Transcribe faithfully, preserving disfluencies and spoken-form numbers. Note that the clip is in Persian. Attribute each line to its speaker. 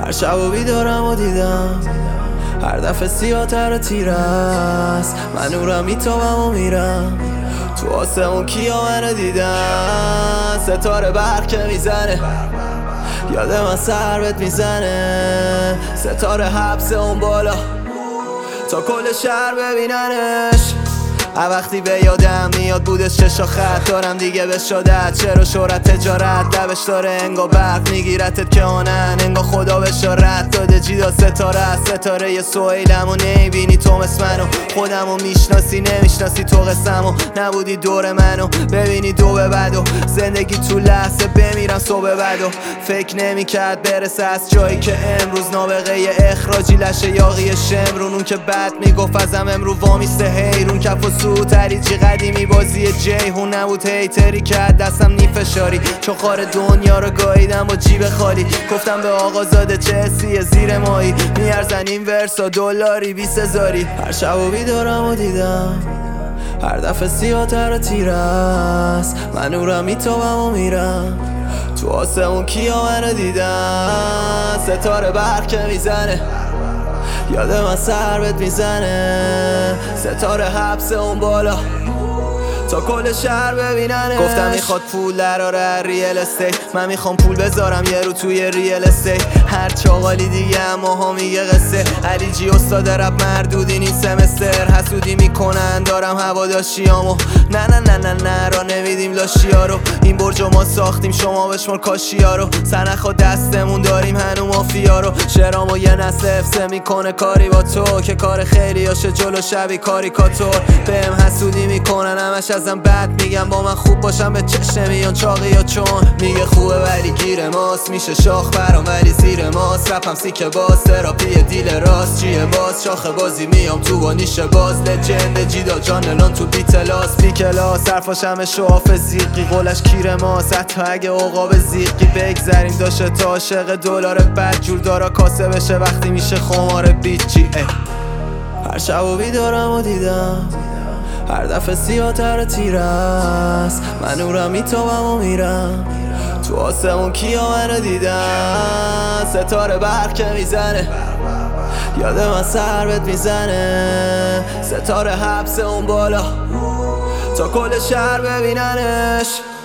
Speaker 1: هر شب و بیدارم و دیدم هر دفعه سیاه‌تر و تیر است. من نورم میتابم و میرم تو آسمون کیا منو دیدن. ستاره برق که میزنه یاد من سر بهت میزنه. ستاره حبس اون بالا تا کل شهر ببیننش. هر وقتی به یادم میاد بودش چشا خط دارم دیگه به شدت. چرا شهرت تجارت لبش داره انگا برق میگیرتت که آنن انگا خدا بشارت داده جیدا ستاره است. ستاره یه سویلم و نمیبینی تو مثل منو. خودمو میشناسی نمیشناسی تو قسمو. نبودی دور منو ببینی دو به بدو زندگی تو لحظه بمیرم صبح بدو. فکر نمیکرد برسه از جایی که امروز نابغه اخراجی لشه یاقی شمرون. اون که بد میگفت ازم امرو وامیسته حیرون. کف و سو تریجی قدیمی بازی جیهون نبود هیتری که دستم نی فشاری. چون خار دنیا رو گاییدم با جیب خالی. گفتم به آقازاده چه حسیه زیر مایی میارزن این ورسا دلاری بیس هزاری. هر شب و بیدارم و دیدم هر دفعه سیاه‌تر و تیر است. من نورم میتابم و میرم تو آسمون کیا منو دیدن. ستاره برق که میزنه یاد من سر بهت میزنه. ستاره حبس اون بالا تا کل شهر ببیننه. گفتم میخواد پول دراره ریل استیت. من میخوام پول بذارم یه رو توی ریل استیت. هر چاقالی دیگه اما ها میگه قصه. علی جی استاد رپ مردودی نیست سمستر. حسودی میکنن دارم هواداشیامو. نه نه نه نه نه را نمیدیم لاشیا رو. این برجو ما ساختیم شما بشمار کاشیا رو. سنخ و دستمون داریم هنو مافیا رو. شرامو یه نسل افسه میکنه کاری با تو که کار خیلی هاشه جلو شبی کاریکاتور. بهم حسودی میکنن همش ازم بد میگم با من خوب باشم به چش نمیان چاقی یا چون. میگه خوبه ولی گیر ماست میشه شاخ برام ولی زیر ماست. رپم سیکه باز تراپی دیل راست چیه باز. شاخه بازی میام تو با نیشه باز. لجند جیدا جان الان تو بیتلاس بیکلاس. حرفاش همه شوافه زیقی قولش کیر ماست. حتی اگه عقاب زیقی بگذریم داشته تا عاشق دلار بد جور دارا کاسه بشه وقتی میشه خمار بیچی. هر شب و بیدارم و دیدم هر دفعه سیاه‌تر و تیر است. من نورم میتابم و میرم تو آسمون کیا منو دیدن. ستاره برق که میزنه یاد من سر بهت میزنه. ستاره حبس اون بالا تا کل شهر ببیننش.